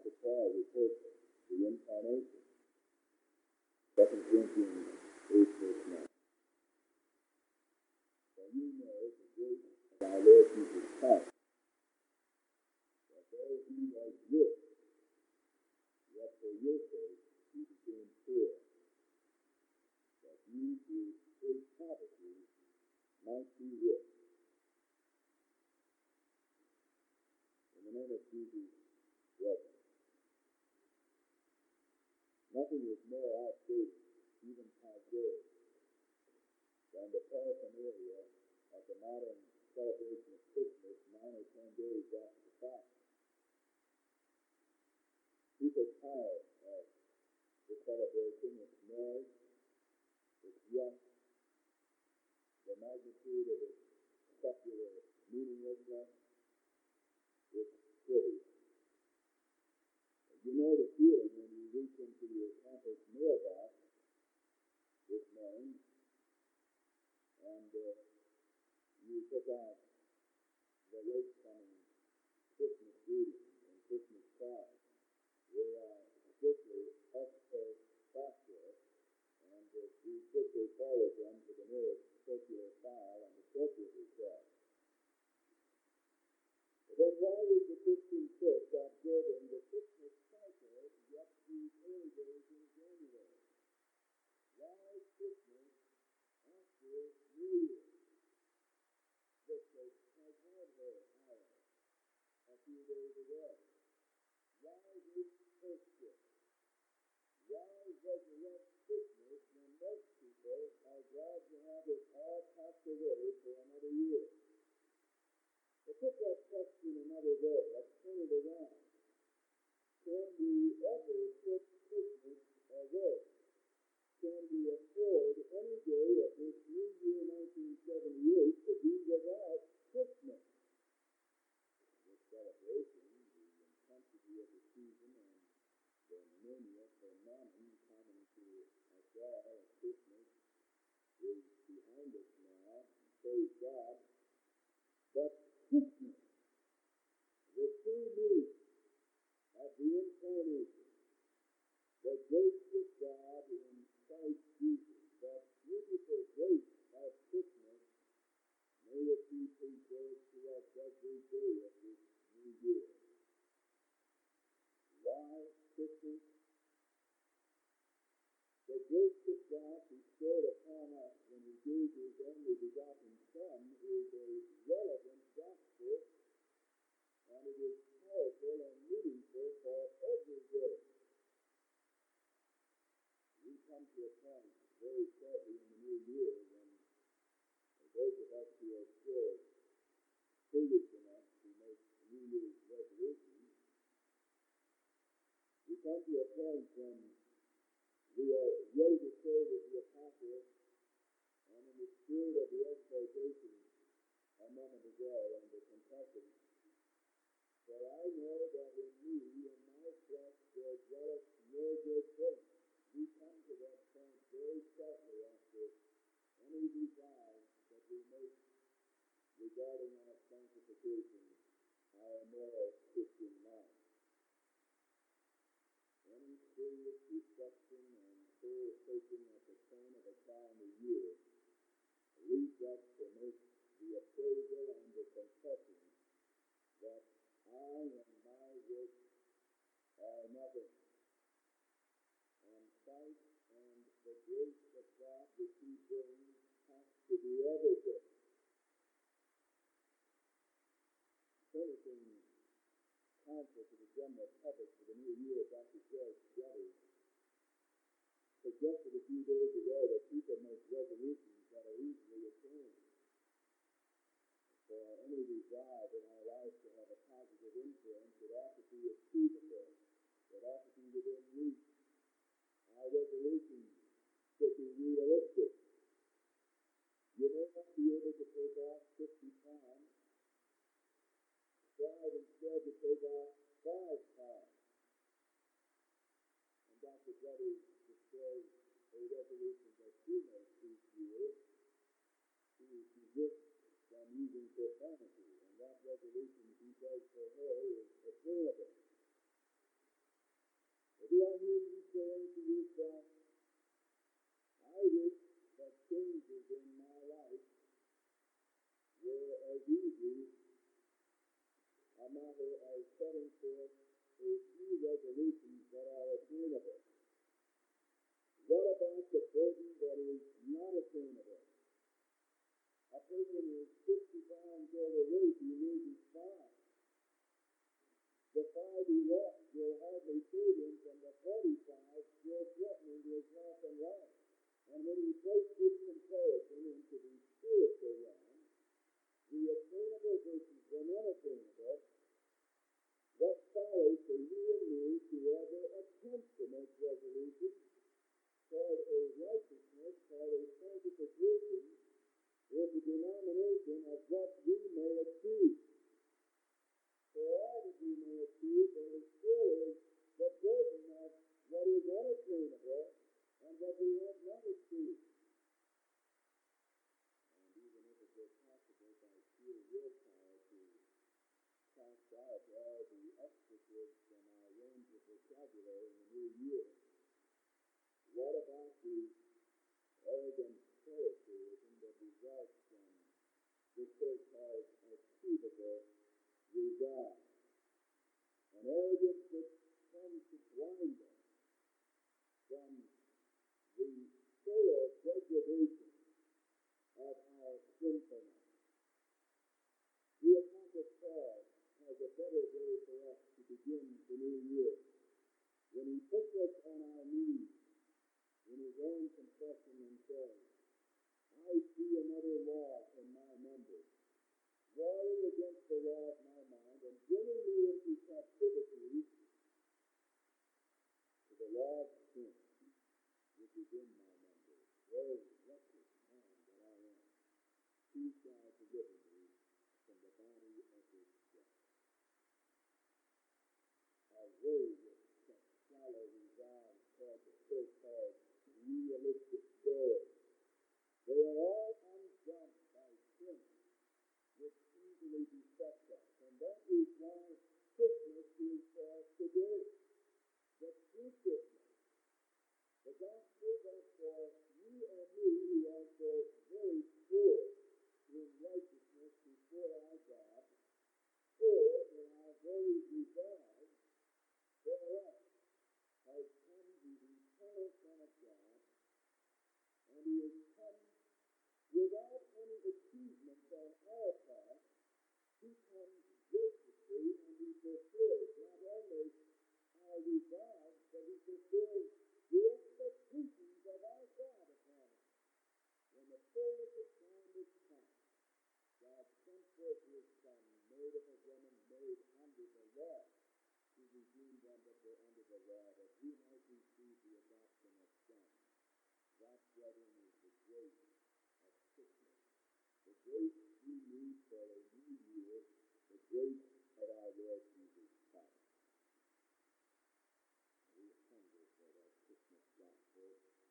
Apostle Paul reports the incarnation. 2 Corinthians 8, verse 9. For you know the grace of our Lord Jesus Christ, that though he was rich, yet for your sake he became poor, that you through his poverty might be rich. In the name of Jesus, brethren, nothing is more outdated, even outdated, than the paraphernalia of the modern celebration of Christmas 9 or 10 days after the fact. People tired of the celebration, its noise, its rush, the magnitude of its secular meaninglessness, its trivia. You know the feeling when you reach into your campus mailbox this morning and you pick out the late coming Christmas greetings and Christmas cards. They are strictly expo facto, and we quickly forward them to the nearest circular file and appropriately so. But then why is the Christian church observing the Christmas cycle yet these early days in January? Why Christmas after New Year? The church has had her hour a few days ago. Why this postscript? Why resurrect Christmas when most people are glad to have it all passed away for another year? But put that question another way. Let's turn it around. Can we ever put Christmas away? Can we afford any day of this new year 1978 to be without Christmas? This celebration, the intensity of the season, and the mania for mammon common to us all at Christmas is behind us now, and praise God. But Christmas, the true meaning of the incarnation, the grace of God in Christ Jesus, that beautiful grace of Christmas, may it be preserved to us every day of this new year. Why Christmas? The grace of God bestowed upon us when he gave his only begotten Son is a relevant gospel, and it is powerful and meaningful for every day. We come to a point very shortly in the new year when those of us who are still foolish enough to make New Year's resolutions, we come to a point when we are ready to say with the apostle, and in the spirit of the exhortation a moment ago and the confession, for I know that in me, in my flesh, there dwelleth no good thing. We come to that point very shortly after any desire that we make regarding our sanctification, our moral Christian life. Any serious reflection and soul taking at the turn of a calendar year leads us to make the appraisal and the confession that I and my works are nothing, and Christ and the grace of God which he brings has to be everything. Furnishing counsel to the general public for the new year, Dr. George Getty suggested a few days ago that people make resolutions that are easily attained. For any desire in our life to have a positive influence, it ought to be achievable. It ought to be within reach. Our resolutions should be realistic. You may not be able to take off 50 pounds. Strive instead to take off 5 pounds. And Dr. Getty describes a resolution that she makes each year to resist from using profanity, and that resolution he says for her is attainable. Do I hear you saying to yourself, I wish that changes in my life were as easy a matter as setting forth a few resolutions that are attainable? What about the burden that is not attainable? A person who is 50 pounds overweight, he loses 5. The 5 he lost will hardly save him from the 45 still threatening his health and life. And when you place this comparison into the spiritual realm, the attainable versus the unattainable, what follows for you and me to ever attempt to make resolutions toward a righteousness, toward a sanctification, is the denomination of what we may achieve. For all that we may achieve, there still is the burden of what is unattainable and what we have not achieved. And even if it were possible by sheer willpower to cast out all the expletives from our range of vocabulary in the new year, what about the arrogant characterism that results from the so-called achievable regard? An arrogance that comes to blind us from the thorough degradation of our sinfulness. The Apostle Paul has a better way for us to begin the new year when he puts us on our knees in his own confession and says, I see another law in my members, warring against the law of my mind and bringing me into captivity to the law of sin, which is in my members. Oh, wretched man that I am, who shall deliver me from the body of this death? Away with such shallow resolve toward the so-called realistic goal. They are all undone by sin, which easily besets us. And that is why Christmas is for us today. The true Christmas. The gospel that for you and me who are so very poor in righteousness before our God, poor in our very resolve, for us has come the eternal Son of God, and he has come without any achievements on our part. He comes graciously and he fulfills not only our resolve, but he fulfills the expectations of our God upon us. When the fullness of time is come, God sent forth his Son, made of a woman, made under the law, to redeem them that were under the law, that we might receive the adoption of sons. That, brethren, is the grace of Christmas. The grace we need for a new year, the grace of our Lord Jesus Christ. We hunger for that Christmas gospel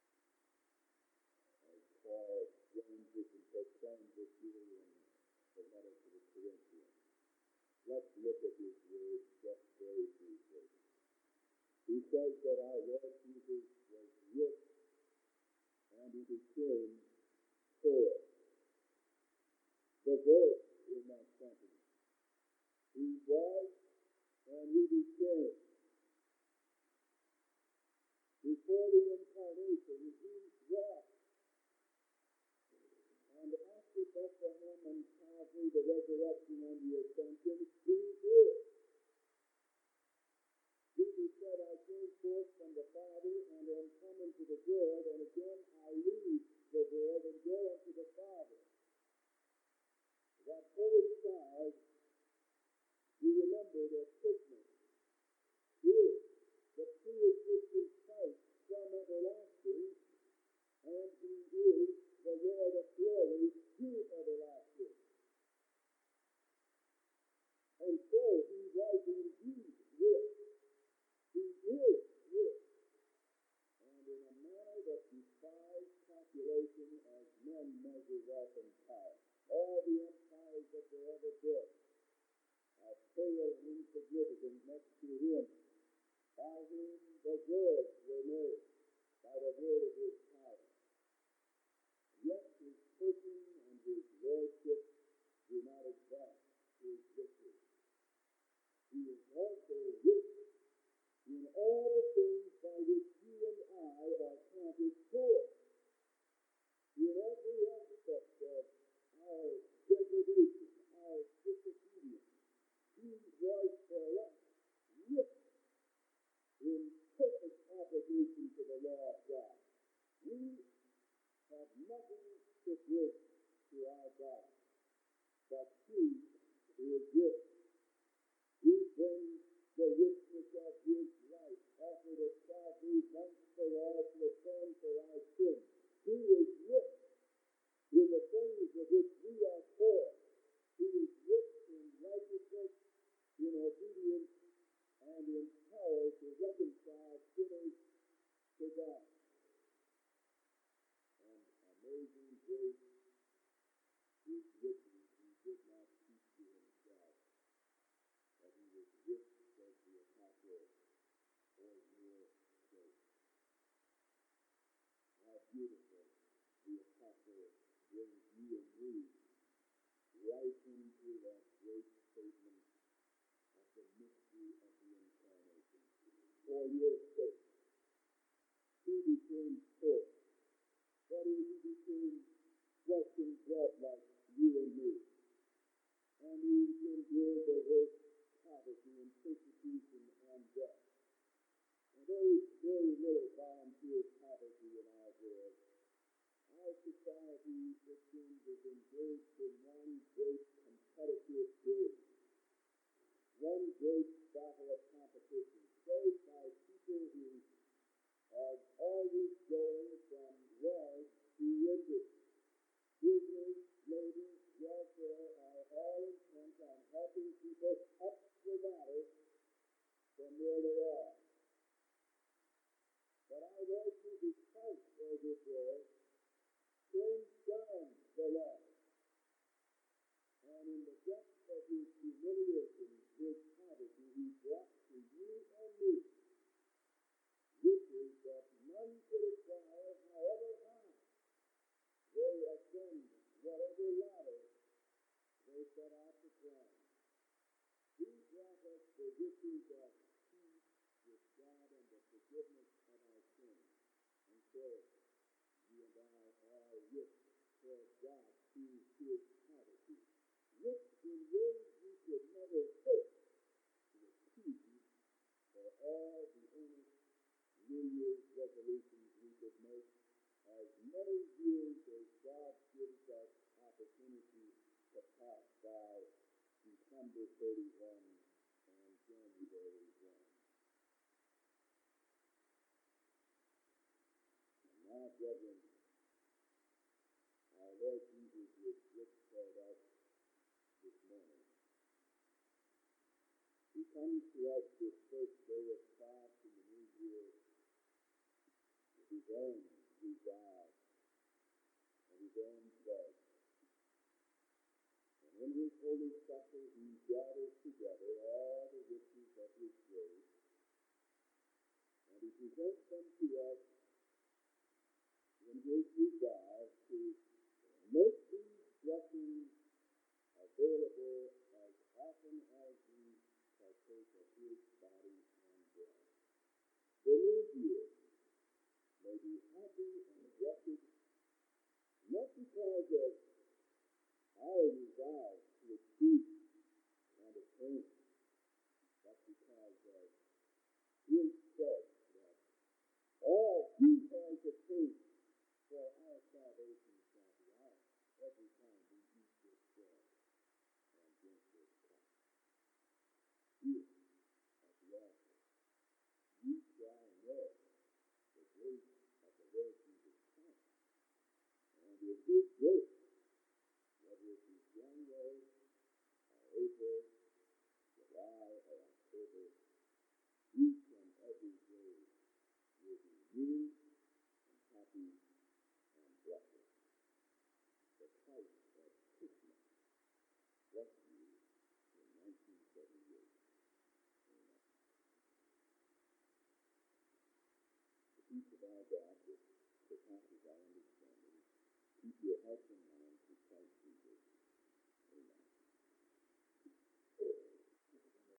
as Paul joins it and proclaims it here in the letter to the Corinthians. Let's look at his words just very briefly. He says that our Lord Jesus was rich and he became poor. The verse in that sentence. He was and he became. Before the incarnation, he was. And after Bethlehem and Calvary, the resurrection and the ascension, he is. Jesus said, I came forth from the Father and am come into the world, and again I leave the world and go unto the Father. That holy child, we remembered at Christmas, is the pre-existent Christ from everlasting, and he is the Lord of glory to everlasting. And so he was indeed rich. He is rich. And in a manner that defies calculation as men measure wealth and power. All the empires that were ever built are pale and insignificant next to him, by whom the which you and I are counted for. In every aspect of our degradation, our disobedience, He was for us with in perfect obligation to the law of God. We have nothing to bring to our God, but He is rich. He brings the richness of His life, offered at Calvary once for all to atone for our sins. He is rich in the things of which we are poor. He is rich in righteousness, in obedience, and in power to reconcile sinners to God. And amazing grace is written, He did not keep to Himself, but He was rich, says the apostle, for your sake. How beautiful the apostle brings you and me right into that great statement of the mystery of the incarnation. For your sake, He became poor. That is, He became flesh and blood like you and me. And He endured the worst poverty and persecution and death. And there is very little volunteer poverty in our world. Our society, it seems, is engaged in one great competitive game, one great battle of competition, played by people who are always going from rags to riches. Business, ladies, welfare are all intent on helping people up the ladder from where they are. But our Lord Jesus Christ, as it were, came down the ladder. And in the depth of His humiliation, His poverty, He brought to you and me riches that none could acquire, however high they ascend whatever ladder they set out to climb. He brought us the riches of peace with God and the forgiveness of our sins. And so, you and I are rich for God through His poverty, rich in ways we could never hope to achieve for all the earnest New Year's resolutions we could make, as many years as God gives us opportunity to pass by December 31 and January 1. And now, brethren, our Lord Jesus was rich toward us this morning. He comes to us this first day of fast in the new year with His own desire and His own blood. And in His holy supper, He gathers together all the riches of His grace, and He presents them to us in His desire to make these blessings available as often as we partake of His body and blood. The new year may be happy and blessed, not because of our desire to achieve and attain, but because of His said that all He has attained for our salvation shall be ours every time we eat this bread and drink this cup. Here at the altar, you shall know the grace of the Lord Jesus Christ. And in His grace, whether it be January or April, July or October, each and every day will be new and happy and blessed. The Christ of Christmas bless you in 1978. Amen. The peace of our God, which surpasses our understanding, keep your hearts and minds